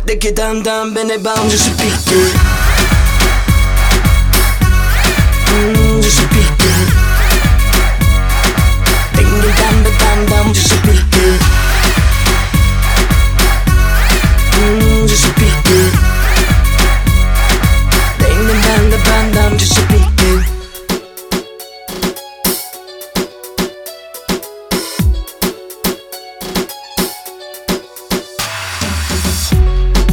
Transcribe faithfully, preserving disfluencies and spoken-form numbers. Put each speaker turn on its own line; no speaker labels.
Dès que dam dam, ben et bam, je suis piqué. Mmh, je suis piqué.